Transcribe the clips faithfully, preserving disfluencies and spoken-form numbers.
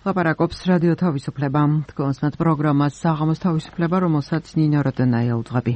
ლაპარაკობს რადიო თავისუფლება. თქვენს პროგრამას საღამოს თავისუფლება, რომელსაც ნინო როდენაი ეუძღვები.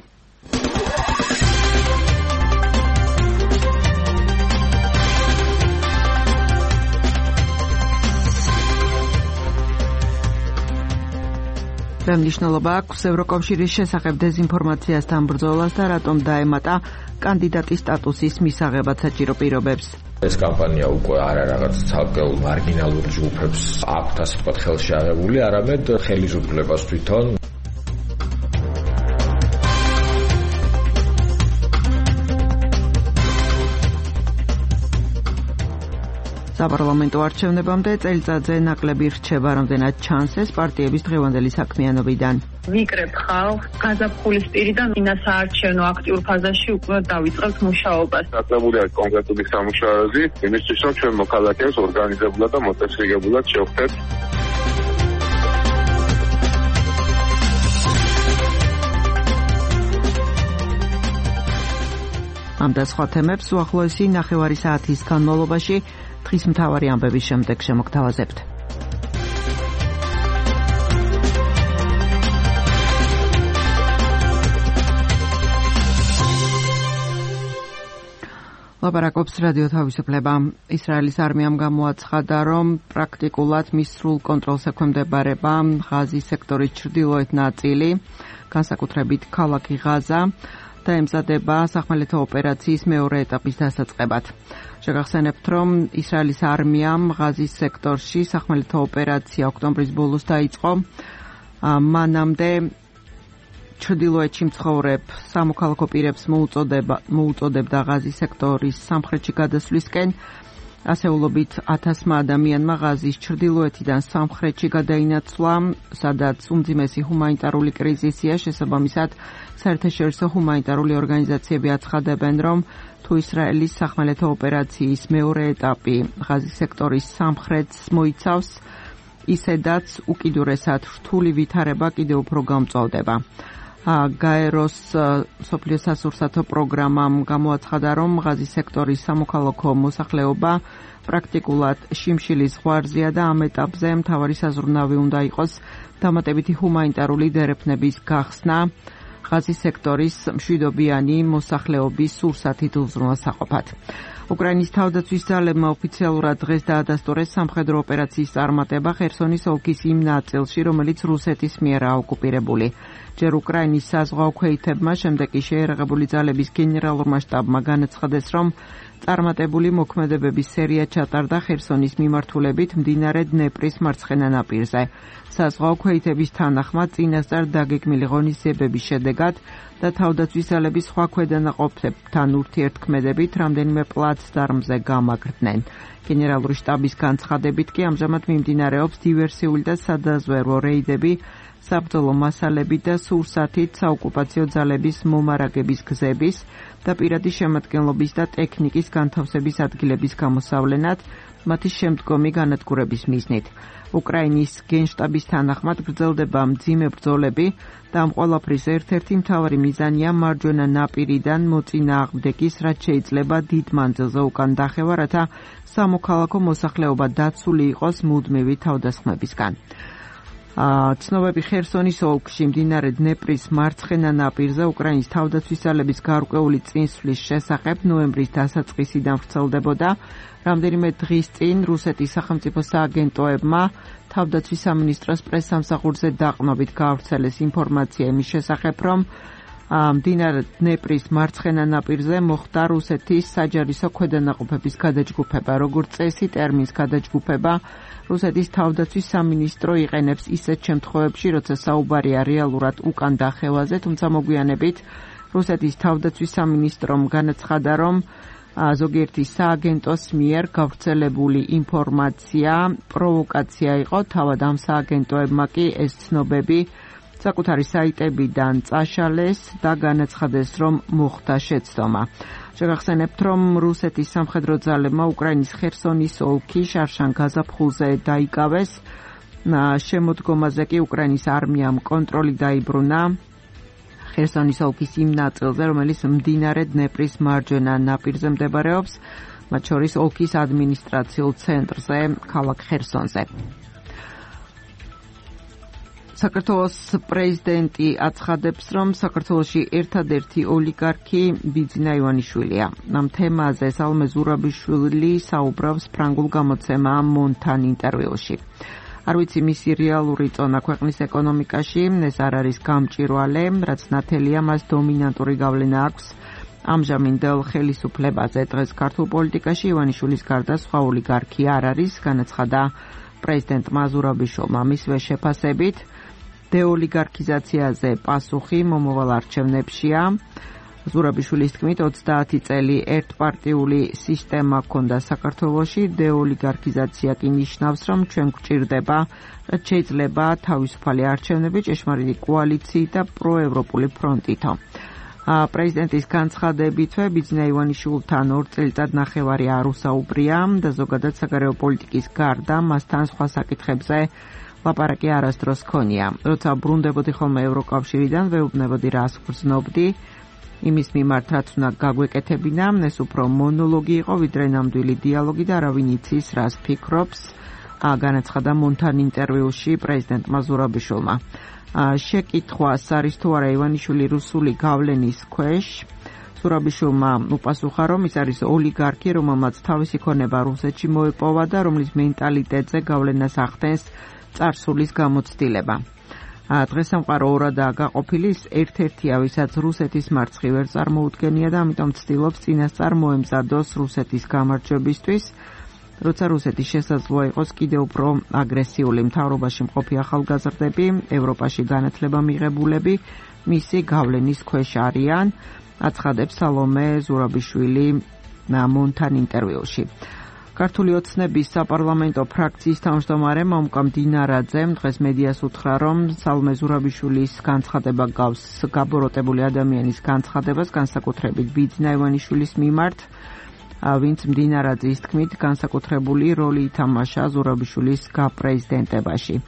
რა მნიშვნელობა აქვს ევროკავშირის შესახებ დეზინფორმაციასთან ბრძოლას და რატომ დაემატა კანდიდატის სტატუსის მისაღებად საჭირო პირობებს? ეს კამპანია უკვე არა რაღაც ცალკეულ მარგინალურ ჯგუფებს აქვთ ასე ვთქვათ ხელში აღებული, არამედ ხელისუფლებას თვითონ. საპარლამენტო არჩევნებამდე წელიწადზე ნაკლები რჩება, რამდენად ჩანს ეს პარტიების დღევანდელი საქმიანობიდან. ვიკრებ ხალხს გაზაფხულის პირიდან ინასაარჩევნო აქტიურ ფაზაში უკვე დავიწყებთ მუშაობას. დაწყებული არის კონკრეტული სამუშაოები, იმისთვის რომ ჩვენ მოქალაქეებს ორგანიზებულად და მოწესრიგებულად შევხვდეთ. ამ და სხვა თემებს უახლოესი ნახევარი საათის განმავლობაში დღის მთავარი ამბების შემდეგ შემოგთავაზებთ. ლაპარაკობს რადიო თავისუფლება. ისრაელის არმიამ გამოაცხადა, რომ პრაქტიკულად მის სრულ კონტროლს ექვემდებარება ღაზის სექტორის ჩრდილოეთ ნაწილი, განსაკუთრებით ქალაქი ღაზა და ემზადება სახმელეთო ოპერაციის მეორე ეტაპის დასაწყებად. შეგახსენებთ, რომ ისრაელის არმიამ ღაზის სექტორში სახმელეთო ოპერაცია ოქტომბრის ბოლოს დაიწყო. მანამდე ჩრდილოეთში მცხოვრებ სამოქალაქო პირებს მოუწოდება მოუწოდებდა ღაზის სექტორის სამხრეთში გადასვლისკენ. ასეულობით ათასმა ადამიანმა ღაზის ჩრდილოეთიდან სამხრეთში გადაინაცვლა, სადაც უმძიმესი ჰუმანიტარული კრიზისია. შესაბამისად, საერთაშორისო ჰუმანიტარული ორგანიზაციები აცხადებენ, რომ თუ ისრაელის სახმელეთო ოპერაციის მეორე ეტაპი ღაზის სექტორის სამხრეთს მოიცავს, ისედაც უკიდურესად რთული ვითარება კიდევ უფრო გამწვავდება. გაეროს მსოფლიო სასურსათო პროგრამამ გამოაცხადა, რომ ღაზის სექტორის სამოქალაქო მოსახლეობა პრაქტიკულად შიმშილის ზღვარზეა და ამ ეტაპზე მთავარი საზრუნავი უნდა იყოს დამატებითი ჰუმანიტარული დერეფნების გახსნა ღაზის სექტორის მშვიდობიანი მოსახლეობის სურსათით უზრუნველსაყოფად. უკრაინის თავდაცვის ძალებმა ოფიციალურად დღეს დაადასტურეს სამხედრო ოპერაციის წარმატება ხერსონის ოლქის იმ ნაწილში, რომელიც რუსეთის მიერ აოკუპირებული. ჯერ უკრაინის საზღვაო ქვეითებმა, შემდეგ კი შეიარაღებული ძალების გენერალურმა შტაბმა განაცხადეს, რომ წარმატებული მოქმედებების სერია ჩატარდა ხერსონის მიმართულებით მდინარე დნეპრის მარცხენა ნაპირზე. საზღვაო ქვეითების თანახმად წინასწარ დაგეგმილი ღონისძიებების შედეგად და თავდაცვის ძალების სხვა ქვედანაყოფებთან ურთიერთქმედებით რამდენიმე პლაცდარმზე გამაგრდნენ. გენერალური შტაბის განცხადებით კი ამჟამად მიმდინარეობს დივერსიული და სადაზვერვო რეიდები საბრძოლო მასალები და სურსათით საოკუპაციო ძალების მომარაგების გზების და პირადი შემადგენლობის და ტექნიკის განთავსების ადგილების გამოსავლენად მათი შემდგომი განადგურების მიზნით. უკრაინის გენშტაბის თანახმად გრძელდება მძიმე ბრძოლები და ამ ყველაფრის ერთ-ერთი მთავარი მიზანია მარჯვენა ნაპირიდან მოწინააღმდეგის რაც შეიძლება დიდ მანძილზე უკან დახევა, რათა სამოქალაქო მოსახლეობა დაცული იყოს მუდმივი თავდასხმებისგან. ცნობები ხერსონის ოლქში მდინარე დნეპრის მარცხენა ნაპირზე უკრაინის თავდაცვის ძალების გარკვეული წინსვლის შესახებ ნოემბრის დასაწყისიდან ვრცელდებოდა. რამდენიმე დღის წინ რუსეთის სახელმწიფო სააგენტოებმა თავდაცვის სამინისტროს პრესსამსახურზე დაყრდნობით გაავრცელეს ინფორმაცია იმის შესახებ, რომ მდინარე დნეპრის მარცხენა ნაპირზე მოხდა რუსეთის საჯარისო ქვედანაყოფების გადაჯგუფება. როგორც წესი, ტერმინს გადაჯგუფება რუსეთის თავდაცვის სამინისტრო იყენებს ისეთ შემთხვევებში, როცა საუბარია რეალურად უკან დახევაზე, თუმცა მოგვიანებით რუსეთის თავდაცვის სამინისტრომ განაცხადა, რომ ზოგიერთი სააგენტოს მიერ გავრცელებული ინფორმაცია პროვოკაცია იყო. თავად ამ სააგენტოებმა კი ეს ცნობები საკუთარი საიტებიდან წაშალეს და განაცხადეს, რომ მოხდა შეცდომა. შეგახსენებთ, რომ რუსეთის სამხედრო ძალებმა უკრაინის ხერსონის ოლქი შარშან გაზაფხულზე დაიკავეს. შემოდგომაზე კი უკრაინის არმიამ კონტროლი დაიბრუნა ხერსონის ოლქის იმ ნაწილზე, რომელიც მდინარე დნეპრის მარჯვენა ნაპირზე მდებარეობს, მათ შორის ოლქის ადმინისტრაციულ ცენტრზე, ქალაქ ხერსონზე. საქართველოს პრეზიდენტი აცხადებს, რომ საქართველოში ერთადერთი ოლიგარქი ბიძინა ივანიშვილია. ამ თემაზე სალომე ზურაბიშვილი საუბრობს ფრანგულ გამოცემა მონთან ინტერვიუში. არ ვიცი მისი რეალური წონა ქვეყნის ეკონომიკაში, ეს არ არის გამჭვირვალე, რაც ნათელია მას დომინანტური გავლენა აქვს ამჟამინდელ ხელისუფლებაზე. დღეს ქართულ პოლიტიკაში ივანიშვილის გარდა სხვა ოლიგარქი არ არის, განაცხადა პრეზიდენტმა ზურაბიშვილმა. მისვე შეფასებით დეოლიგარქიზაციაზე პასუხი მომავალ არჩევნებშია. ზურაბიშვილის თქმით, ოცდაათი წელი ერთპარტიული სისტემა ჰქონდა საქართველოში, დეოლიგარქიზაცია კი ნიშნავს, რომ ჩვენ გვჭირდება, რაც შეიძლება თავისუფალი არჩევნები, ჭეშმარიტი კოალიციით და პროევროპული ფრონტითო. პრეზიდენტის განცხადებითვე ბიძინა ივანიშვილთან ორ წელიწად ნახევარი არ უსაუბრია და ზოგადად საგარეო პოლიტიკის გარდა მასთან სხვა საკითხებზე ლაპარაკი არასდროს ჰქონია. როცა ბრუნდებოდი ხოლმე ევროკავშირიდან, ვეუბნებოდი რას ვგრძნობდი, იმის მიმართ რაც უნდა გაგვეკეთებინა, ეს უფრო მონოლოგი იყო, ვიდრე ნამდვილი დიალოგი და არავინ იცის რას ფიქრობს, განაცხადა მონთან ინტერვიუში პრეზიდენტმა ზურაბიშვილმა. შეკითხვას არის თუ არა ივანიშვილი რუსული გავლენის ქვეშ, ზურაბიშვილმა უპასუხა, რომ ის არის ოლიგარქი, რომელმაც თავისი ქონება რუსეთში მოეპოვა და რომლის მენტალიტეტზე გავლენას ახდენს წარსულის გამოცდილება. დღეს სამყარო ორადაა გაყოფილი, ერთ-ერთია, ვისაც რუსეთის მარცხი ვერ წარმოუდგენია და ამიტომ ცდილობს წინასწარ მოემზადოს რუსეთის გამარჯვებისთვის, როცა რუსეთი შესაძლოა იყოს კიდევ უფრო აგრესიული. მთავრობაში მყოფი ახალგაზრდები, ევროპაში განათლება მიღებულები მისი გავლენის ქვეშ არიან, აცხადებს სალომე ზურაბიშვილი მონთან ინტერვიუში. ქართული ოცნების საპარლამენტო ფრაქციის თავმჯდომარე მომკამ დინარაძემ დღეს მედიას უთხრა, რომ სალომე ზურაბიშვილის განცხადება გავს გაბოროტებული ადამიანის განცხადებას, განსაკუთრებით ბიძინა ივანიშვილის მიმართ, ვინც მდინარაძის თქმით განსაკუთრებული როლი ითამაშა ზურაბიშვილის გაპრეზიდენტებაში.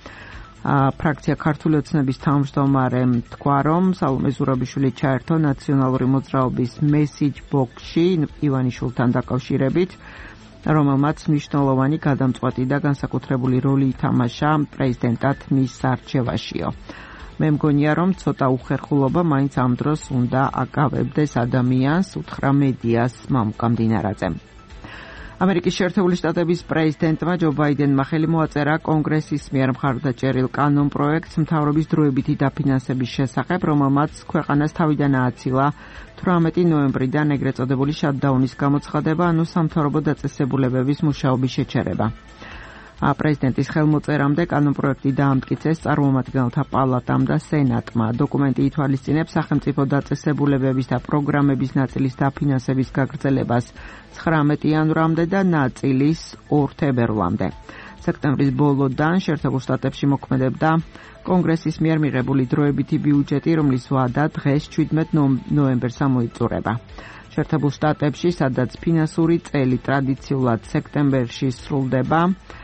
ფრაქცია ქართული ოცნების თავმჯდომარემ თქვა, რომ სალომე ზურაბიშვილი ჩაერთო ნაციონალური მოძრაობის მესიჯ ბოქსში ივანიშვილთან დაკავშირებით, რომელმაც მნიშვნელოვანი გადამწყვეტი და განსაკუთრებული როლი ითამაშა პრეზიდენტად მის არჩევაშიო. მე მგონია, რომ ცოტა უხერხულობა მაინც ამ დროს უნდა აკავებდეს ადამიანს, უთხრა მედიას მომკამ დინარაძემ. ამერიკის შეერთებული შტატების პრეზიდენტმა ჯო ბაიდენმა ხელი მოაწერა კონგრესის მიერ მხარდაჭერილ კანონპროექტს მთავრობის დროებითი დაფინანსების შესახებ, რომელმაც ქვეყანას თავიდან ააცილა თვრამეტი ნოემბრიდან ეგრეთ წოდებული შატდაუნის გამოცხადება, ანუ სამთავრობო დაწესებულებების მუშაობის შეჩერება. პრეზიდენტის ხელმოწერამდე კანონპროექტი დაამტკიცეს წარმომადგენელთა პალატამ და სენატმა. დოკუმენტი ითვალისწინებს სახელმწიფო დაწესებულებების და პროგრამების ნაწილის დაფინანსების გაგრძელებას ცხრამეტ იანვრამდე და ნაწილის ორ თებერვლამდე. სექტემბრის ბოლოდან შეერთებულ შტატებში მოქმედებდა კონგრესის მიერ მიღებული დროებითი ბიუჯეტი, რომლის ვადა დღეს შვიდმეტ ნოემბერს ამოიწურება. შეერთებულ შტატებში, სადაც ფინანსური წელი ტრადიციულად სექტემბერში სრულდება,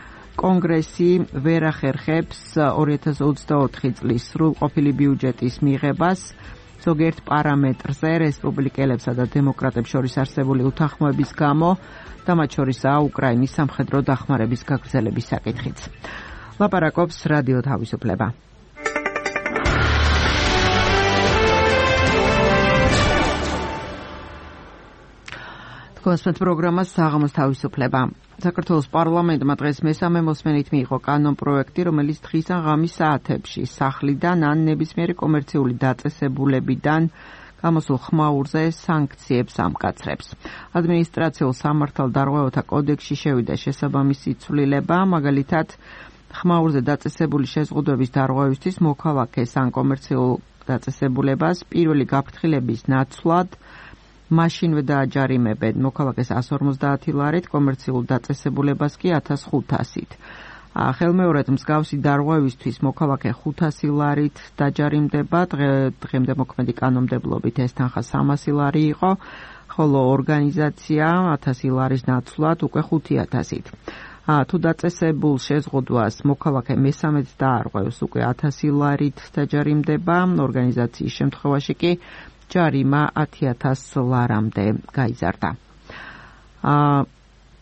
კონგრესი ვერ ახერხებს ორი ათას ოცდაოთხი წლის სრულყოფილი ბიუჯეტის მიღებას, ზოგიერთ პარამეტრზე რესპუბლიკელებსა და დემოკრატებს შორის არსებული უთანხმოების გამო და მათ შორისაა უკრაინის სამხედრო დახმარების გაგრძელების საკითხიც. ლაპარაკობს რადიო თავისუფლება. კონსპექტ პროგრამას საღამოს თავისუფლება. საქართველოს პარლამენტმა დღეს მესამე მოსმენით მიიღო კანონპროექტი, რომელიც დღის ან ღამის საათებში სახლიდან ან ნებისმიერი კომერციული დაწესებულებიდან გამოსულ ხმაურზე სანქციებს ამკაცრებს. ადმინისტრაციულ სამართალდარღვევათა კოდექსში შევიდა შესაბამისი ცვლილება, მაგალითად ხმაურზე დაწესებული შეზღუდვების დარღვევისთვის მოქალაქეს ან კომერციულ დაწესებულებას პირველი გაფრთხილების ნაცვლად მაშინვე დააჯარიმებენ მოქალაქეს ასი ორმოცდაათი ლარით, კომერციულ დაწესებულებას კი ათას ხუთასით. ხელმეორედ მსგავსი დარღვევისთვის მოქალაქე ხუთასი ლარით დაჯარიმდება, დღემდე მოქმედი კანონმდებლობით ეს თანხა სამასი ლარი იყო, ხოლო ორგანიზაცია ათასი ლარის ნაცვლად უკვე ხუთი ათასით. თუ დაწესებულ შეზღუდვას მოქალაქე მესამედ დაარღვევს, უკვე ათასი ლარით დაჯარიმდება, ორგანიზაციის შემთხვევაში კი ჯარიმა ათი ათას ლარამდე გაიზარდა.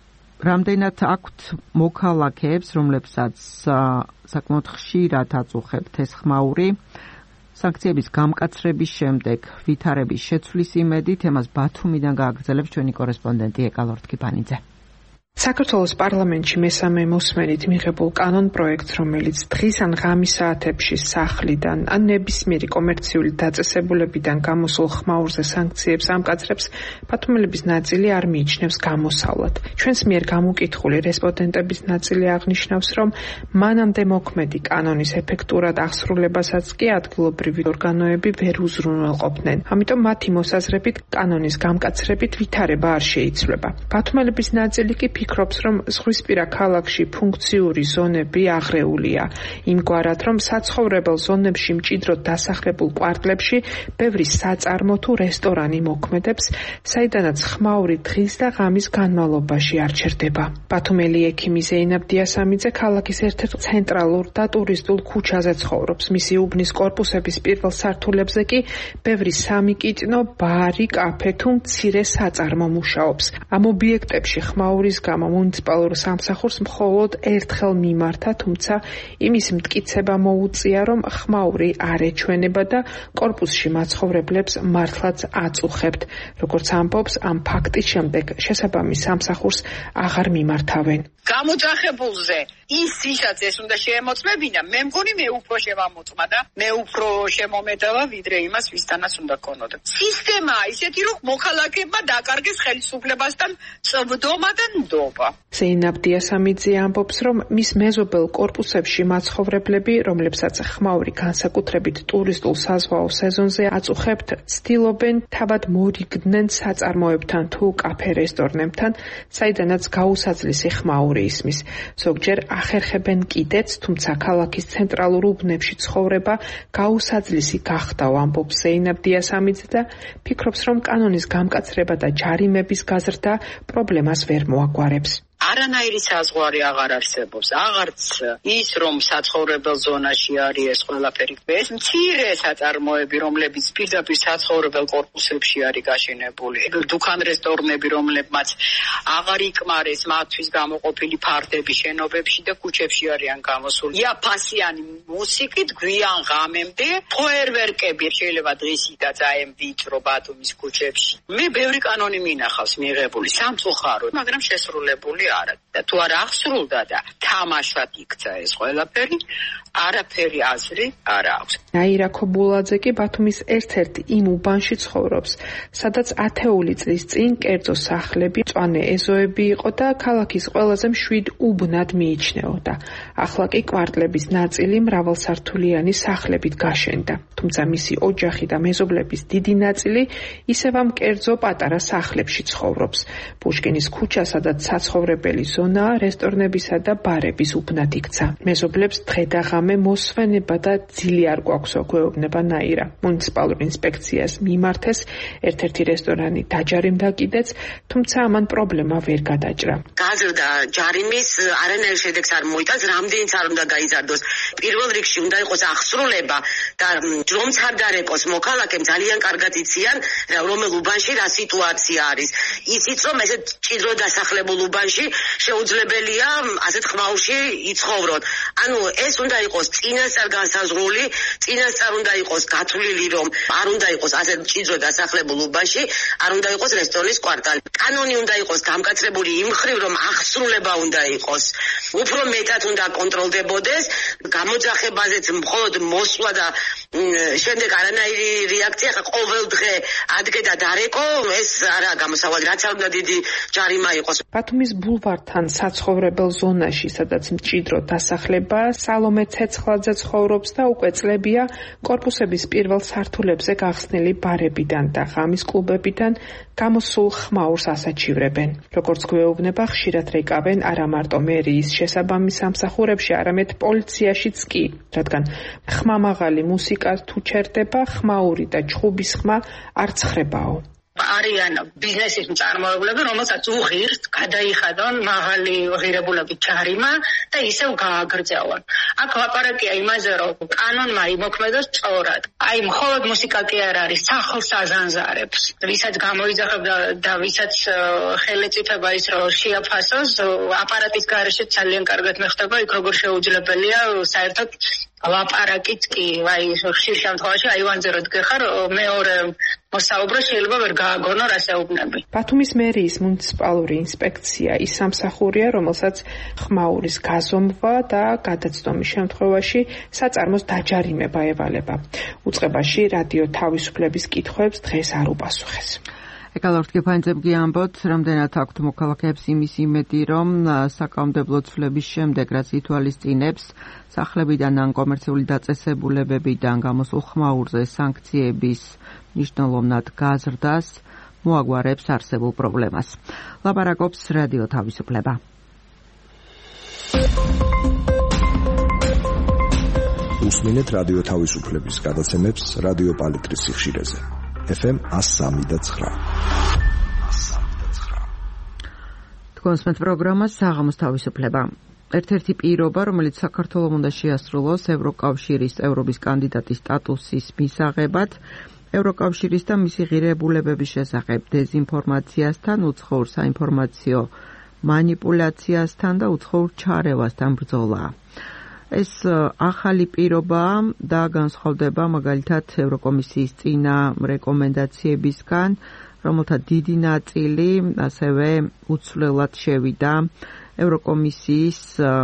რამდენად აქვთ მოქალაქეებს, რომლებსაც საკმაოდ ხშირად აწუხებთ ეს ხმაური, სანქციების გამკაცრების შემდეგ ვითარების შეცვლის იმედით, ემას ბათუმიდან გააგრძელებს ჩვენი კორესპონდენტი ეკალორ თქიფანიძე. საქართველოს პარლამენტში მესამე მოსმენით მიღებულ კანონ პროექტს, რომელიც დღის ან ღამის საათებში სახლიდან ან ნებისმიერი კომერციული დაწესებულებიდან გამოსულ ხმაურზე სანქციებს ამკაცრებს, ბათუმელების ნაწილი არ მიიჩნევს გამოსავლად. ჩვენს მიერ გამოკითხული რესპონდენტების ნაწილი აღნიშნავს, რომ მანამდე მოქმედი კანონის ეფექტურად აღსრულებასაც კი ადგილობრივი ორგანოები ვერ უზრუნველყოფდნენ. ამიტომ მათი მოსაზრებით კანონის გამკაცრებით ვითარება არ შეიცვლება. ბათუმელების ნაწილი კი ფიქრობს, რომ ზღვისპირა ქალაქში ფუნქციური ზონები აღრეულია, იმგვარად, რომ საცხოვრებელ ზონებში მჭიდროდ დასახლებულ კვარტლებში ბევრი საწარმო თუ რესტორანი მოქმედებს, საიდანაც ხმაური დღის და ღამის განმავლობაში არ ჩერდება. ბათუმელი ექიმი ზეინაბ დიასამიძე ქალაქის ერთ-ერთ ცენტრალურ და ტურისტულ ქუჩაზე ცხოვრობს. მისი უბნის კორპუსების პირველ სართულებზე კი ბევრი სამიკიტნო, ბარი, კაფე თუ მცირე საწარმო მუშაობს. ამ ობიექტებში ხმაურის გამო მუნიციპალურ სამსახურს მხოლოდ ერთხელ მიმართა, თუმცა იმის მტკიცება მოუწია, რომ ხმაური არ ეჩვენება და კორპუსში მაცხოვრებლებს მართლაც აწუხებთ. როგორც ამბობს, ამ ფაქტის შემდეგ შესაბამის სამსახურს აღარ მიმართავენ. გამოძახებულზე ის ვისაც ეს უნდა შეემოწმებინა, მე მგონი მე უფრო შემამოწმა და მე უფრო შემომედავა, ვიდრე იმას ვისთანაც უნდა ქონოდა. სისტემაა ისეთი, რომ მოქალაქეებმა დაკარგეს ხელისუფლებასთან წვდომა და ნდობა. ზეინაბ დიასამიძე ამბობს, რომ მის მეზობელ კორპუსებში მაცხოვრებლები, რომლებსაც ხმაური განსაკუთრებით ტურისტულ საზღვაო სეზონზე აწუხებთ, ცდილობენ თავად მორიგდნენ საწარმოებთან თუ კაფე-რესტორნებთან, საიდანაც გაუსაძლისი ხმაური ისმის. ზოგჯერ ახერხებენ კიდეც, თუმცა ქალაქის ცენტრალურ უბნებში ცხოვრება გაუსაძლისი გახდაო, ამბობს ზეინაბ დიასამიძე და ფიქრობს, რომ კანონის გამკაცრება და ჯარიმების გაზრდა პრობლემას ვერ მოაგვარებს. არანაირი საზღვარი აღარ არსებობს. აღარც ის, რომ საცხოვრებელ ზონაში არის ეს ყველაფერი. ეს მცირე საწარმოები, რომლებიც პირდაპირ საცხოვრებელ კორპუსებში არის გაშენებული. დუქან რესტორნები, რომლებმაც აღარ იკმარეს მათთვის გამოყოფილი ფარდები შენობებში და ქუჩებში არიან გამოსული. იაფასიანი მუსიკით გვიან ღამემდე ფოერვერკები შეიძლება დღისითაც აემ ვიწრო ბათუმის ქუჩებში. მე ბევრი კანონი მინახავს მიღებული სამწუხაროდ, მაგრამ შესრულებული არა. და თუ არ აღსრულდა და თამაშად იქცა ეს ყველაფერი, არაფერი აზრი არ აქვს. ნაირა ქობულაძე კი ბათუმის ერთ-ერთ იმ უბანში ცხოვრობს, სადაც ათეული წლის წინ კერძო სახლები, მწვანე ეზოები იყო და ქალაქის ყველაზე მშვიდ უბნად მიიჩნეოდა. ახლა კი კვარტლების ნაწილი მრავალსართულიანი სახლებით გაშენდა. თუმცა მისი ოჯახი და მეზობლების დიდი ნაწილი ისევ ამ კერძო პატარა სახლებში ცხოვრობს. პუშკინის ქუჩა, სადაც საცხოვრებელი ზონა, რესტორნებისა და ბარების უბნად იქცა. მეზობლებს დღე და ღამე მოსვენება და ძილი არ გვაქვსო, გვეუბნება ნაირა. მუნიციპალურ ინსპექციას მიმართეს, ერთ-ერთი რესტორანი დაჯარიმდა კიდეც, თუმცა ამან პრობლემა ვერ გადაჭრა. გაზრდა ჯარიმის არანაირ შედეგს არ მოიტანს, რამდენიც არ უნდა გაიზარდოს. პირველ რიგში უნდა იყოს აღსრულება და რომც არ გარეკოს მოქალაქემ ძალიან კარგად იციან, რომელ უბანში რა სიტუაცია არის. ისიც რომ ესეთ ჭიდრო დასახლებულ უბანში შეუძლებელია ასეთ ხმაურში იცხოვროთ. ანუ ეს უნდა იყოს წინასწარ განსაზღვრული, წინასწარ უნდა იყოს გათვლილი, რომ არ უნდა იყოს ასეთ ჭიდრო დასახლებულ უბანში, არ უნდა იყოს რესტორნის კვარტალი. კანონი უნდა იყოს გამკაცრებული იმ მხრივ, რომ აღსრულება უნდა იყოს. უფრო მეტად უნდა კონტროლდებოდეს, გამოძახებაზეც მხოლოდ მოსვლა და შემდეგ არანაირი რეაქცია, ყოველ დღე ადგე და დარეკო, ეს არა გამოსავალი, რაც არ უნდა დიდი ჯარიმა იყოს. ბათუმის ბულვართან საცხოვრებელ ზონაში, სადაც მჭიდრო დასახლება, სალომე ცეცხლაძე ცხოვრობს და უკვე წლებია კორპუსების პირველ სართულებზე გახსნილი ბარებიდან და ღამის კლუბებიდან გამოსულ ხმაურს ასაჩივრებენ. როგორც გვეუბნება, ხშირად რეკავენ არა მარტო მერიის შესაბამის სამსახურებში, არამედ პოლიციაშიც კი, რადგან ხმამაღალი მუსიკა თუ ჩერდება, ხმაური და ჩხუბის ხმა არ ცხრებაო. არიან ბიზნესის მწარმოებლები, რომელსაც უღირს გადაიხადონ მაღალი ღირებულებით ჯარიმა და ისევ გააგრძელონ. აქ ლაპარაკია იმაზე, რომ კანონმა იმოქმედოს სწორად. აი, მხოლოდ მუსიკა კი არ არის, სახლს აზანზარებს. ვისაც გამოიძახებდა და ვისაც ხელეწიფება ის, რომ შეაფასოს, აპარატის გარეშე ძალიან კარგად მეხდება, იქ როგორ შეუძლებელია საერთოდ ლაპარაკიც კი, აი, ხშირ შემთხვევაში აივანზე რო დგეხარ, მეორე მოსაუბრე შეიძლება ვერ გააგონო რასეუბნები. ბათუმის მერიის მუნიციპალური ინსპექცია ის სამსახურია, რომელსაც ხმაურის გაზომვა და გადაცდომის შემთხვევაში საწარმოს დაჯარიმება ევალება. უწყებაში რადიო თავისუფლების კითხვებს დღეს არ უპასუხეს. ეკალორთ გეფანძებ გიამბოთ, რამდენად აქვთ მოქალაქეებს იმის იმედი, რომ საკანონმდებლო ცვლების შემდეგ, რაც ითვალისწინებს სახლებიდან ან კომერციული დაწესებულებებიდან გამოსულ ხმაურზე სანქციების მნიშვნელოვნად გაზრდას მოაგვარებს არსებულ პრობლემას. ლაპარაკობს რადიო თავისუფლება. უსმინეთ რადიო თავისუფლების გადაცემებს რადიო პალიტრის სიხშირეზე. ეფ ემ one oh three point nine. თქვენს მეტ პროგრამას საღამოს თავისუფლება. ერთ-ერთი პირობა, რომელიც საქართველოს უნდა შეასრულოს ევროკავშირის წევრობის კანდიდატის სტატუსის მისაღებად, ევროკავშირის და მისი ღირებულებების შესახებ დეზინფორმაციასთან, უცხოურ საინფორმაციო მანიპულაციასთან და უცხოურ ჩარევასთან ბრძოლა. ეს ახალი პირობა და განსხვავდება მაგალითად ევროკომისიის წინა რეკომენდაციებისგან, რომელთა დიდი ნაწილი ასევე უცვლელად შევიდა ევროკომისიის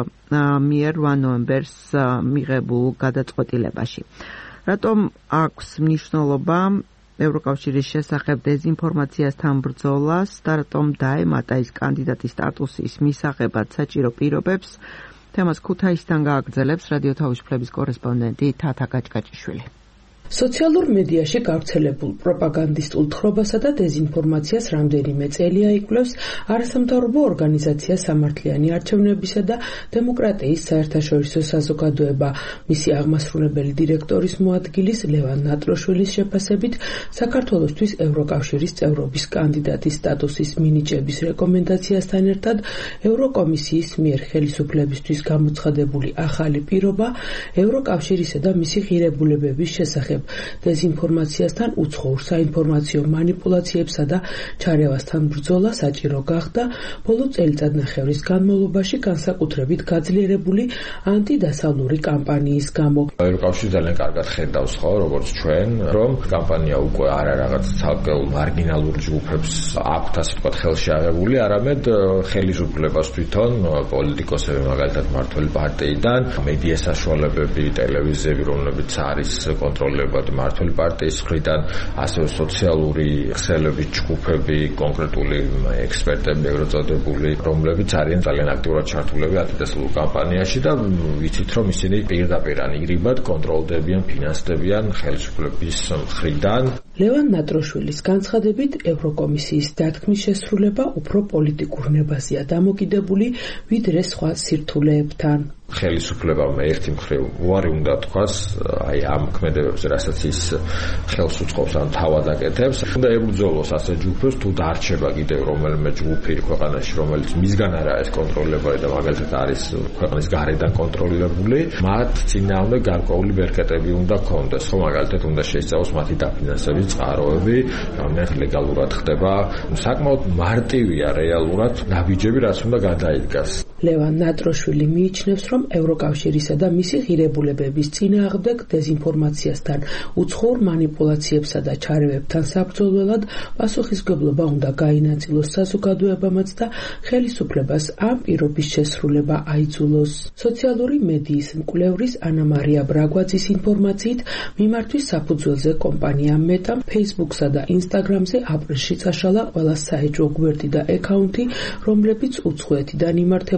მიერ ორი ნოემბერს მიღებულ გადაწყვეტილებაში. რატომ აქვს მნიშვნელობა ევროკავშირის შესახებ დეზინფორმაციასთან ბრძოლას და რატომ დაემატა ის კანდიდატის სტატუსის მისაღებად საჭირო პირობებს? თემას ქუთაისიდან გააგრძელებს რადიო თავისუფლების კორესპონდენტი თათა გაჭკაჭიშვილი. სოციალურ მედიაში გავრცელებულ პროპაგანდისტულ თხრობასა და დეზინფორმაციას რამდენიმე წელია იკვლევს არასამთავრობო ორგანიზაცია სამართლიანი არჩევნებისა და დემოკრატიის საერთაშორისო საზოგადოება. მისი აღმასრულებელი დირექტორის მოადგილის ლევან ნატროშვილის შეფასებით, საქართველოსთვის ევროკავშირის წევრობის კანდიდატის სტატუსის მინიჭების რეკომენდაციასთან ერთად ევროკომისიის მიერ ხელისუფლებისთვის გამოცხადებული ახალი პირობა ევროკავშირისა და მისი ღირებულებების შესახებ დეზინფორმაციასთან, უცხოურ საინფორმაციო მანიპულაციებსა და ჩარევასთან ბრძოლა საჭირო გახდა ბოლო წელიწადნახევრის განმავლობაში განსაკუთრებით გაძლიერებული ანტიდასავლური კამპანიის გამო. ევროკავშირი ძალიან კარგად ხედავს ხო, როგორც ჩვენ, რომ კამპანია უკვე არა რაღაც ცალკეულ მარგინალურ ჯგუფებს აქვთ ასე ვთქვათ ხელში აღებული, არამედ ხელისუფლებას თვითონ პოლიტიკოსები, მაგალითად მმართველი პარტიიდან, მედია საშუალებები, ტელევიზიები, რომლებიც არის კონტროლ მმართველი პარტიის მხრიდან, ასევე სოციალური ქსელების ჯგუფები, კონკრეტული ექსპერტები, ეგრეთ წოდებული, რომლებიც არიან ძალიან აქტიურად ჩართულები ანტიდასავლურ კამპანიაში და ვიცით, რომ ისინი პირდაპირ ან იგრიბად კონტროლდებიან, ფინანსდებიან ხელისუფლების მხრიდან. ლევან ნატროშვილის განცხადებით, ევროკომისიის დათქმის შესრულება უფრო პოლიტიკურ ნებაზეა დამოკიდებული, ვიდრე სხვა სირთულეებთან. ხელისუფლებამ ერთი მხრივ უარი უნდა თქვას აი ამ ქმედებებზე, რასაც ის ხელს უწყობს ან თავად აკეთებს. უნდა ებრძოლოს ასე ჯგუფებს, თუ დარჩება კიდევ რომელიმე ჯგუფი ქვეყანაში, რომელიც მისგან არაა ეს კონტროლებული და მაგალითად არის ქვეყნის გარედან კონტროლებული, მათ წინააღმდეგ გარკვეული ბერკეტები უნდა ქონდეს. ხო, მაგალითად უნდა შეისწავლოს მათი დაფინანსების წყაროები, რამდენად ლეგალურად ხდება. საკმაოდ მარტივია რეალურად ნაბიჯები, რაც უნდა გადაიდგას. ლევან ნატროშვილი მიიჩნევს, რომ ევროკავშირისა და მისი ღირებულებების წინააღმდეგ დეზინფორმაციასთან, უცხოურ მანიპულაციებსა და ჩარევებთან საბრძოლველად პასუხისმგებლობა უნდა გაინაწილოს საზოგადოებამაც და ხელისუფლებას ამ პირობის შესრულება აიძულოს. სოციალური მედიის მკვლევრის ანა მარია ბრაგვაძის ინფორმაციით, მიმართვის საფუძველზე კომპანია მეტამ ფეისბუქსა და ინსტაგრამზე აპრილში წაშალა ყველა საეჭვო გვერდი და აკაუნთი, რომლებიც უცხოეთიდან იმართებოდა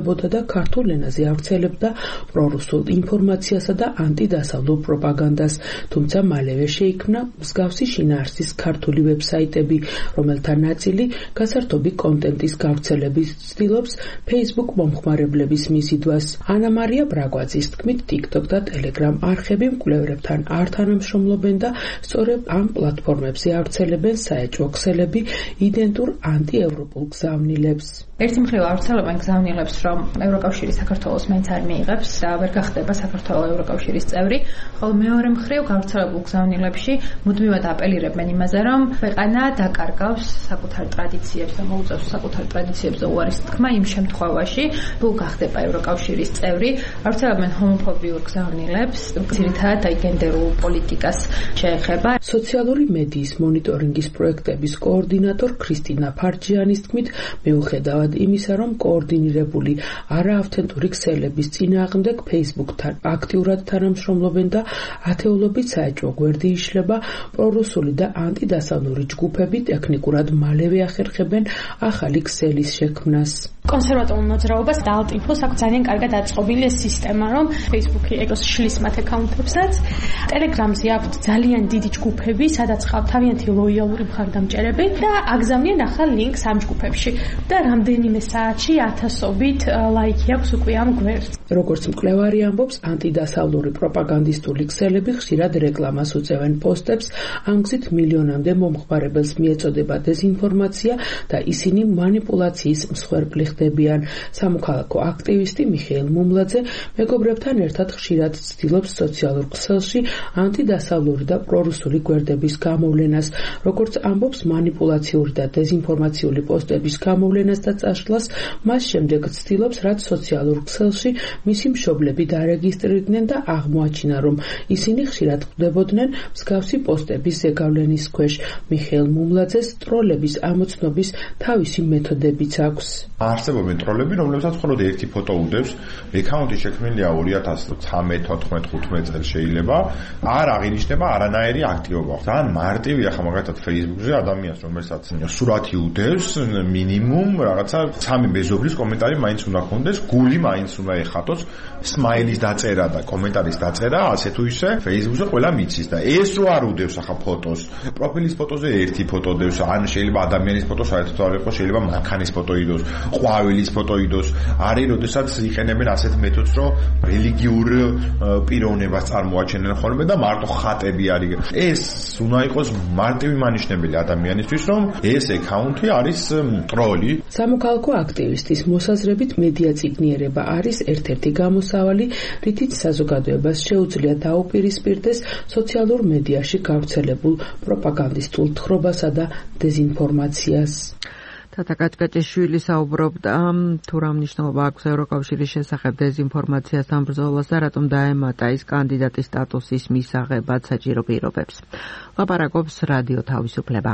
ემსახურებოდა და ქართულ ენაზე ავრცელებდა პრორუსულ ინფორმაციასა და ანტიდასავლურ პროპაგანდას, თუმცა მალევე შეიქმნა მსგავსი შინაარსის ქართული ვებსაიტები, რომელთა ნაწილი გასართობი კონტენტის გავრცელების ცდილობს Facebook მომხმარებლების მიზიდვას. ანა მარია ბრაგვაძის თქმით, TikTok და Telegram არხები მკვლევრებთან არ თანამშრომლობენ და სწორედ ამ პლატფორმებზე ავრცელებენ საეჭვო ქსელები იდენტურ ანტიევროპულ გზავნილებს. ერთი მხრივ ავრცელებენ გზავნილებს, რომ ევროკავშირი საქართველოს მაინც არ მიიღებს და ვერ გახდება საქართველოს ევროკავშირის წევრი, ხოლო მეორე მხრივ გავრცელებულ გზავნილებში მუდმივად აპელირებენ იმაზე, რომ ქვეყანა დაკარგავს საკუთარ ტრადიციებს და მოუწევს საკუთარ ტრადიციებზე უარის თქმა იმ შემთხვევაში, თუ გახდება ევროკავშირის წევრი. ავრცელებენ ჰომოფობიურ გზავნილებს, ძირითადად გენდერულ პოლიტიკას შეეხება. სოციალური მედიის მონიტორინგის პროექტების კოორდინატორ ქრისტინა ფარჯიანის თქმით, მიუხედავად იმისა, რომ კოორდინირებული არაავთენტური ქსელების წინააღმდეგ Facebook-თან აქტიურად თანამშრომლობენ და ათეულობით საეჭვო გვერდი იშლება, პრორუსული და ანტიდასავლური ჯგუფები ტექნიკურად მალევე ახერხებენ ახალი ქსელის შექმნას. კონსერვატორულ მოძრაობას და ალტ-ინფოს აქვს ძალიან კარგად აწყობილი ეს სისტემა, რომ Facebook-ი ეგროს შლის მათ აკაუნტებსაც. Telegram-ზე აქვთ ძალიან დიდი ჯგუფები, სადაც ყავთ თავიანთი ლოიალური მხარდამჭერები და აგზავნიან ახალ ლინკს ამ ჯგუფებში და რამდენიმე საათში ათასობით ლაიქი აქვს უკვე ამ გვერდს. როგორც მკვლევარი ამბობს, ანტიდასავლური პროპაგანდისტული ქსელები ხშირად რეკლამას უწევენ პოსტებს, ამ გზით მილიონამდე მომხმარებელს მიეწოდება დეზინფორმაცია და ისინი მანიპულაციის მსხვერპლი ხდებიან. სამოქალაქო აქტივისტი მიხეილ მუმლაძე მეგობრებთან ერთად ხშირად ცდილობს სოციალურ ქსელში ანტიდასავლური და პრორუსული გვერდების გამოვლენას. როგორც ამბობს, მანიპულაციური და დეზინფორმაციული პოსტების გამოვლენას და წაშლას მას შემდეგ ცდილობს, რაც სოციალურ ქსელში მისი მშობლები დარეგისტრირდნენ და აღმოაჩინა, რომ ისინი ხშირად ხვდებოდნენ მსგავსი პოსტების ზეგავლენის ქვეშ. მიხეილ მუმლაძეს ტროლების ამოცნობის თავისი მეთოდებიც აქვს. არსებობენ ტროლები, რომლებსაც მხოლოდ ერთი ფოტო უდევს, აკაუნტი შექმნილია ორი ათას ცხრამეტ, თოთხმეტ, ხუთმეტ წელს შეიძლება, არ აღინიშნება არანაირი აქტივობა. ძალიან მარტივია ხა მაგალითად Facebook-ზე ადამიანს, რომელსაც სურათი უდევს, მინიმუმ რაღაცა სამი მეზობლის კომენტარი მაინც უნდა ქონდეს, გული მაინც უნდა ეხატოს, სმაილის დაწერა და კომენტარის დაწერა, ასე თუ ისე Facebook-ზე ყველა მიცის და ეს რო არ უდევს ახლა ფოტოს, პროფილის ფოტოზე ერთი ფოტო დევს, ან შეიძლება ადამიანის ფოტო საერთოდ არ იყოს, შეიძლება მანქანის ფოტო იდოს, ყვავილის ფოტო იდოს. არის როდესაც იყენებენ ასეთ მეთოდს, რომ რელიგიურ პიროვნებას წარმოაჩენენ ხოლმე და მარტო ხატები არის. ეს უნდა იყოს მარტივი მანიშნებელი ადამიანისთვის, რომ ეს აკაუნტი არის ტროლი. სამოქალაქო აქტივისტის მოსაზრებით მედია წიგნიერება არის ერთ-ერთი გამოსავალი, რითიც საზოგადოებას შეუძლია დაუპირისპირდეს სოციალურ მედიაში გავრცელებულ პროპაგანდისტულ თხრობასა და დეზინფორმაციას. თათა კაჭკაჭიშვილი საუბრობდა თუ რა მნიშვნელობა აქვს ევროკავშირის შესახებ დეზინფორმაციას ამ ბრძოლას და რატომ დაემატა ის კანდიდატის სტატუსის მისაღებად საჭირო პირობებს. ლაპარაკობს რადიო თავისუფლება.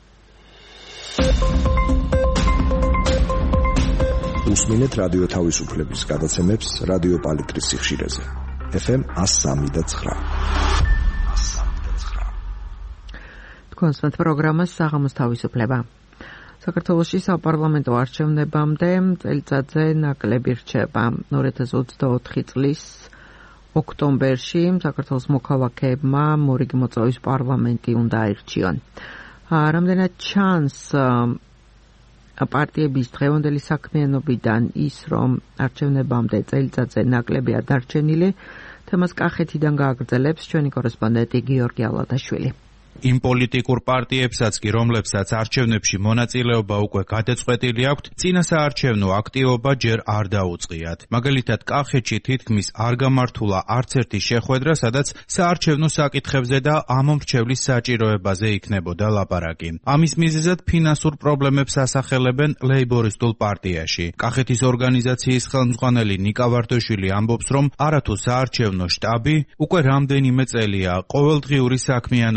უსმინეთ რადიო თავისუფლების გადაცემებს რადიო პალიტრის სიხშირეზე. ეფ ემ one oh three და nine. თქვენს პროგრამას საღამოს თავისუფლება. საქართველოში საპარლამენტო არჩევნებამდე წელიწადზე ნაკლები რჩება. ორი ათას ოცდაოთხი წლის ოქტომბერში საქართველოს მოქალაქეებმა მორიგი მოწვევის პარლამენტი უნდა აირჩიონ. რამდენად ჩანს პარტიების დღევანდელი საქმიანობიდან ის, რომ არჩევნებამდე წელიწადზე ნაკლებია დარჩენილი, თემას კახეთიდან გააგრძელებს ჩვენი კორესპონდენტი გიორგი ალადაშვილი. იმ პოლიტიკურ პარტიებსაც კი, რომლებსაც არჩევნებში მონაწილეობა უკვე გადაწყვეტილი აქვთ, წინა საარჩევნო აქტივობა ჯერ არ დაუწყიათ. მაგალითად, კახეთში თითქმის არ გამართულა არც ერთი შეხვედრა, სადაც საარჩევნო საკითხებზე და ამომრჩევლის საჭიროებაზე იქნებოდა ლაპარაკი. ამის მიზეზად ფინანსურ პრობლემებს ასახელებენ ლეიბორისტულ პარტიაში. კახეთის ორგანიზაციის ხელმძღვანელი ნიკა ვარდოშვილი ამბობს, რომ არათუ საარჩევნო შტაბი უკვე რამდენიმე წელია ყოველდღიური საქმიანობისთვის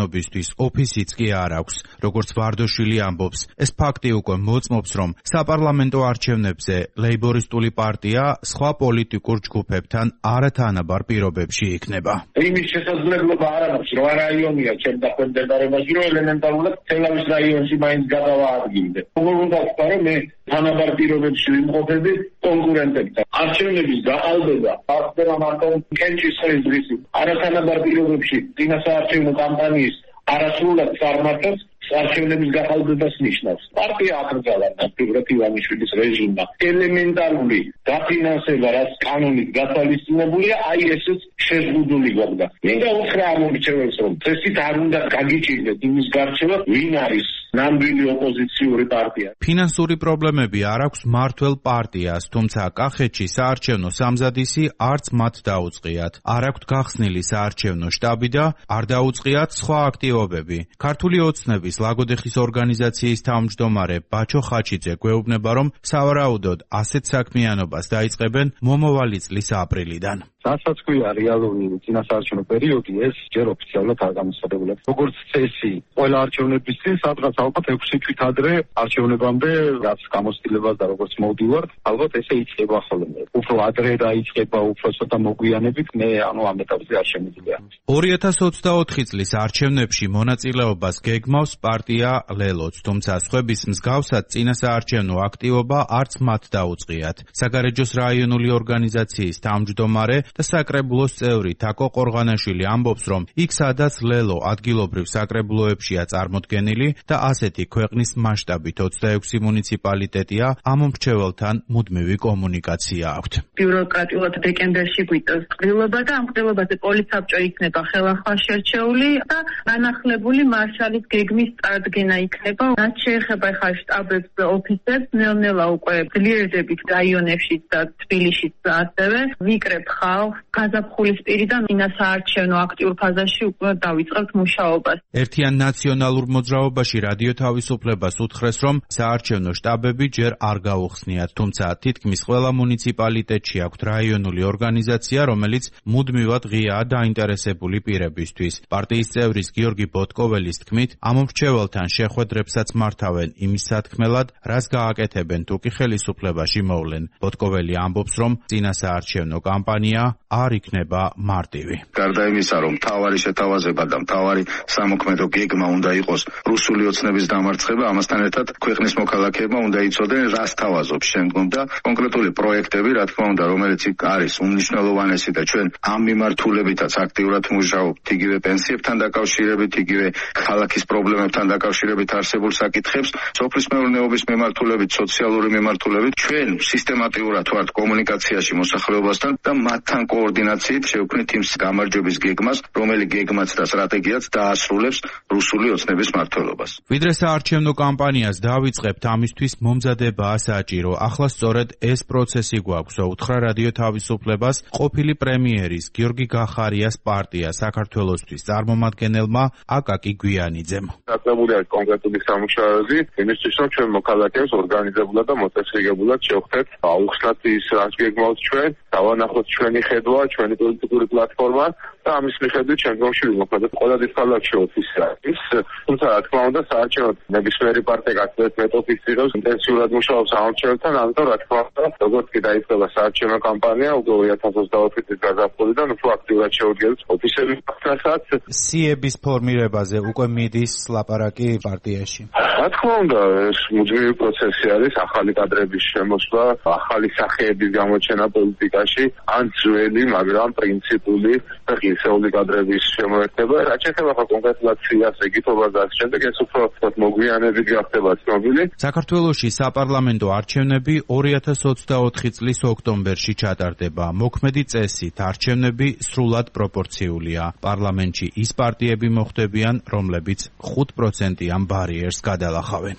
პროკურორის ოფისიც კი არ აქვს. როგორც ვარდოშვილი ამბობს, ეს ფაქტი უკვე მოწმობს, რომ საპარლამენტო არჩევნებზე ლეიბორისტული პარტია სხვა პოლიტიკურ ჯგუფებთან არათანაბარ პირობებში იქნება. იმის შესაძლებლობა არ აქვს, რომ რაიონია ჩემ დაქვემდებარებაში, რომ ელემენტარულად თელავის რაიონში მაინც გადავაადგილდე. როგორ უნდა ვთქვა, რომ მე თანაბარ პირობებში ვიმყოფები კონკურენტებთან. არჩევნების გაყალბება ახდენა მარტო კენჭის ხეზრისი არათანაბარ პირობებში წინასაარჩევნო კამპანიის არასრულად წარმართებს არჩევნების გაყალბებას ნიშნავს. პარტია აკრძალა პირველად ივანიშვილის რეჟიმმა ელემენტარული დაფინანსება, რაც კანონით გათვალისწინებულია, აი ესეც შეზღუდული გვაქვს. მინდა უთხრა ამ მრჩეველს, რომ წესით არ უნდა გაგიჭირდეთ იმის გარჩევა, ვინ არის ნამდვილი ოპოზიციური პარტია. ფინანსური პრობლემები არ აქვს მმართველ პარტიას, თუმცა კახეთში საარჩევნო სამზადისი არც მათ დაუწყიათ. არ აქვთ გახსნილი საარჩევნო შტაბი და არ დაუწყიათ სხვა აქტივობები. ქართული ოცნების ლაგოდეხის ორგანიზაციის თავმჯდომარე ბაჩო ხაჩიძე გვეუბნება, რომ სავარაუდოდ ასეთ საქმიანობას დაიწყებენ მომავალი წლის აპრილიდან. რასაც ქვია რეალური წინასაარჩევნო პერიოდი, ეს ჯერ ოფიციალურად არ გამოსადებულა. როგორც წესი, ყველა არჩევნების წინ სადღაც ალბათ ექვსი თვით ადრე არჩევნებამდე, რაც გამოცდილებას და როგორც მოვდივართ, ალბათ ესე იწყება ხოლმე. უფრო ადრე დაიწყება, უფრო ცოტა მოგვიანებით, მე ანუ ამ ეტაპზე არ შემიძლია. ორი ათას ოცდაოთხი წლის არჩევნებში მონაწილეობას გეგმავს პარტია ლელოც, თუმცა სხვების მსგავსად წინასაარჩევნო აქტივობა არც მათ დაუწყიათ. საგარეჯოს რაიონული ორგანიზაციის თავმჯდომარე და საკრებულოს წევრი თაკო ყორღანაშვილი ამბობს, რომ იქ სადაც ლელო ადგილობრივ საკრებულოებშია წარმოდგენილი და ასეთი ქვეყნის მასშტაბით ოცდაექვსი მუნიციპალიტეტია, ამ მრჩეველთან მუდმივი კომუნიკაცია აქვთ. ბიუროკრატიულად დეკემბერში გვიწევს ყრილობა და ამ ყრილობაზე პოლიცაბჭო იქნება ხელახლა შერჩეული და განახლებული მარშალის გეგმის წარდგენა იქნება. რაც შეეხება ხა შტაბებს და ოფისებს, ნელ-ნელა უკვე ძლიერდებით რაიონებშიც და თბილისშიც ასევე ვიკრებ ხალხს გაზაფხულისპირიდან წინასაარჩევნო აქტიურ ფაზაში უკვე დავიწყებთ მუშაობას. ერთიან ნაციონალურ მოძრაობაში რადიო თავისუფლებას უთხრეს, რომ საარჩევნო შტაბები ჯერ არ გაუხსნიათ, თუმცა თითქმის ყველა მუნიციპალიტეტში აქვთ რაიონული ორგანიზაცია, რომელიც მუდმივად ღიაა დაინტერესებული პირებისთვის. პარტიის წევრის გიორგი ბოტკოველის თქმით, ამ მრჩეველთან შეხვედრებსაც მართავენ იმის სათქმელად, რას გააკეთებენ თუ კი ხელისუფლებაში მოვლენ. ბოტკოველი ამბობს, რომ წინასაარჩევნო კამპანია არ იქნება მარტივი. გარდა იმისა, რომ მთავარი შეთავაზება და მთავარი სამოქმედო გეგმა უნდა იყოს რუსული ოცნების დამარცხება, ამასთან ერთად ქვეყნის მოქალაქეებმა უნდა იცოდნენ, რას თავაზობს შემდგომ და კონკრეტული პროექტები, რა თქმა უნდა, რომელიც არის უმნიშვნელოვანესი და ჩვენ ამ მიმართულებითაც აქტიურად მუშაობთ, იგივე პენსიებთან დაკავშირებით, იგივე ქალაქის პრობლემებთან დაკავშირებით არსებულ საკითხებს, სოფლის მეურნეობის მიმართულებით, სოციალური მიმართულებით, ჩვენ სისტემატიურად ვართ კომუნიკაციაში მოსახლეობასთან და მათთან კოორდინაციით შევქმნით იმ გამარჯვების გეგმას, რომელიც გეგმაც და სტრატეგიაც დაასრულებს რუსული ოცნების მმართველობას. ვიდრე საარჩევნო კამპანიას დავიწყებთ, ამისთვის მომზადებაა საჭირო. ახლა სწორედ ეს პროცესი გვაქვს, უთხრა რადიო თავისუფლებას ყოფილი პრემიერის გიორგი გახარიას პარტია საქართველოსთვის წარმომადგენელმა აკაკი გვიანიძემ. დაწესებული არის კონკრეტული სამუშაოები, იმისთვის რომ ჩვენ მოქალაქეებს ორგანიზებულად და მოწესრიგებულად შევხვდეთ, აუხსნათ ის რაც გეგმავთ ჩვენ, დავანახოთ ჩვენი ხედვა, ჩვენი პოლიტიკური პლატფორმა და ამის მიხედვით შემდგომში ვიმოქმედოთ. ყველა ქალაქში ოფისი არის, თუმცა რა თქმა უნდა საარჩევნო ნებისმიერი პარტია გასწრებით მეტოფისი იღებს ინტენსიურად მუშაობს ამორჩეველთან, ამიტომ რა თქმა უნდა, როგორც კი დაიწყება საარჩევნო კამპანია, უკვე ორი ათას ოცდაოთხი წლის გაზაფხულიდან უფრო აქტიურად შევდგებით ოფისების ფასადს. სიების ფორმირებაზე უკვე მიდის ლაპარაკი პარტიაში. რა თქმა უნდა, ეს მუდმივი პროცესი არის, ახალი კადრების შემოსვლა, ახალი სახეების გამოჩენა პოლიტიკაში, ან ძველი, მაგრამ პრინციპული და ღირსეული კადრების შემოერთება. რაც შეეხება კონკრეტულად სიას, ეკითობას და ამ შემდეგ ეს უფრო მოგვიანებით გახდება ცნობილი. საქართველოში საპარლამენტო არჩევნები ორი ათას ოცდაოთხი წლის ოქტომბერში ჩატარდება. მოქმედი წესით არჩევნები სრულად პროპორციულია. პარლამენტში ის პარტიები მოხვდებიან, რომლებიც ხუთ პროცენტიან ბარიერს გადალახავენ.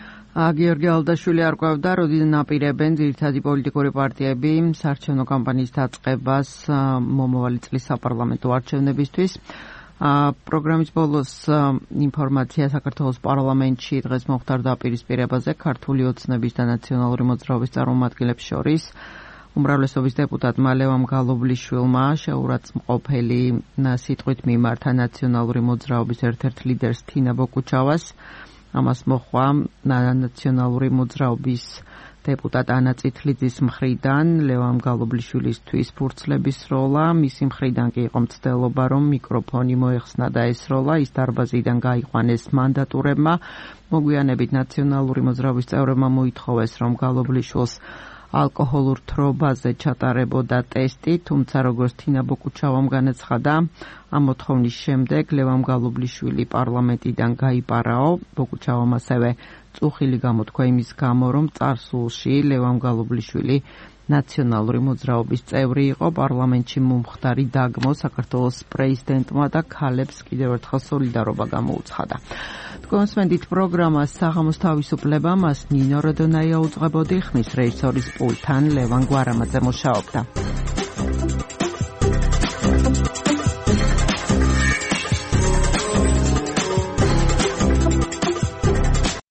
გიორგი ალდაშვილი არკვევდა, როდიდან აპირებენ ძირითადი პოლიტიკური პარტიები საარჩევნო კამპანიის დაწყებას მომავალი წლის საპარლამენტო არჩევნებისთვის. პროგრამის ბოლოს ინფორმაცია საქართველოს პარლამენტში დღეს მოხდა დაპირისპირებაზე ქართული ოცნების და ნაციონალური მოძრაობის წარმომადგენლებს შორის. უმრავლესობის დეპუტატმა ლევან გალობლიშვილმა შეურაცხმყოფელი სიტყვით მიმართა ნაციონალური მოძრაობის ერთ-ერთ ლიდერს თინა ბოკუჩავას. ამას მოჰყვა ნაციონალური მოძრაობის დეპუტატ ანა წითლიძის მხრიდან ლევან გალობლიშვილისთვის ფურცლების სროლა, მისი მხრიდან კი იყო მცდელობა, რომ მიკროფონი მოეხსნა და ესროლა, ის დარბაზიდან გაიყვანეს მანდატურებმა. მოგვიანებით ნაციონალური მოძრაობის წევრებმა მოითხოვეს, რომ გალობლიშვილს ალკოჰოლურ თრობაზე ჩატარებოდა ტესტი, თუმცა როგორც თინა ბოკუჩავამ განაცხადა, ამ მოთხოვნის შემდეგ ლევან გალობლიშვილი პარლამენტიდან გაიპარაო. ბოკუჩავამ ასევე წუხილი გამოთქვა იმის გამო, რომ წარსულში ლევან გალობლიშვილი ნაციონალური მოძრაობის წევრი იყო, პარლამენტში მომხდარი დაგმო საქართველოს პრეზიდენტმა და ქალებს კიდევ ერთხელ სოლიდარობა გამოუცხადა. თქვენსმენდით პროგრამას საღამოს თავისუფლება, მას ნინო როდონაია უძღვებოდი, ხმის რეჟისორის პულტთან ლევან გვარამაძე მუშაობდა.